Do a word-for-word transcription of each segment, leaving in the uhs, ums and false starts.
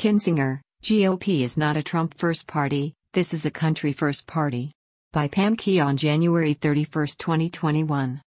Kinzinger, G O P is not a Trump first party, this is a country first party. By Pam Key on January thirty-first, twenty twenty-one.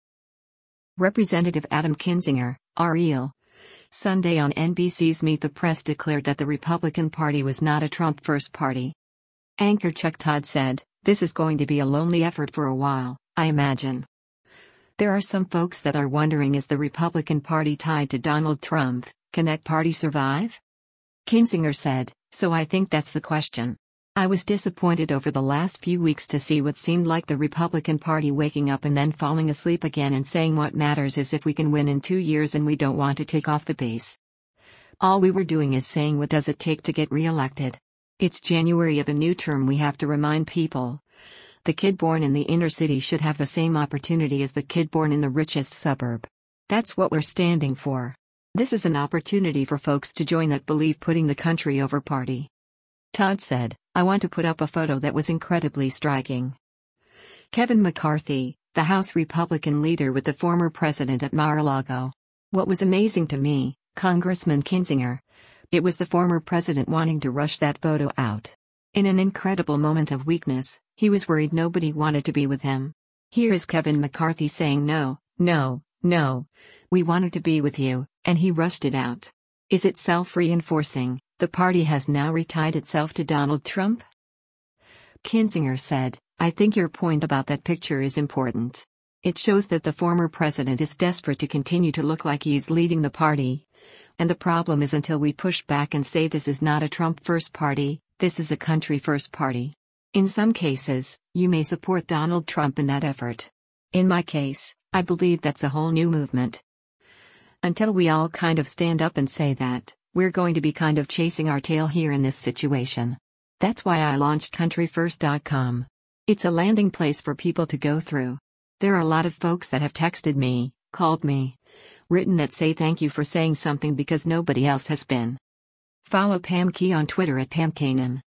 Representative Adam Kinzinger, R E L. Sunday on N B C's Meet the Press declared that the Republican Party was not a Trump first party. Anchor Chuck Todd said, "This is going to be a lonely effort for a while, I imagine. There are some folks that are wondering, is the Republican Party tied to Donald Trump? Can that party survive?" Kinzinger said, "So I think that's the question. I was disappointed over the last few weeks to see what seemed like the Republican Party waking up and then falling asleep again and saying what matters is if we can win in two years and we don't want to take off the base. All we were doing is saying, what does it take to get re-elected? It's January of a new term. We have to remind people. The kid born in the inner city should have the same opportunity as the kid born in the richest suburb. That's what we're standing for. This is an opportunity for folks to join that believe putting the country over party." Todd said, "I want to put up a photo that was incredibly striking. Kevin McCarthy, the House Republican leader with the former president at Mar-a-Lago. What was amazing to me, Congressman Kinzinger, it was the former president wanting to rush that photo out. In an incredible moment of weakness, he was worried nobody wanted to be with him. Here is Kevin McCarthy saying no, no, no. We wanted to be with you, and he rushed it out. Is it self-reinforcing? The party has now retied itself to Donald Trump?" Kinzinger said, "I think your point about that picture is important. It shows that the former president is desperate to continue to look like he's leading the party. And the problem is, until we push back and say this is not a Trump first party, this is a country first party. In some cases, you may support Donald Trump in that effort. In my case, I believe that's a whole new movement. Until we all kind of stand up and say that, we're going to be kind of chasing our tail here in this situation. That's why I launched country first dot com. It's a landing place for people to go through. There are a lot of folks that have texted me, called me, written that say thank you for saying something because nobody else has been." Follow Pam Key on Twitter at Pam Kanan.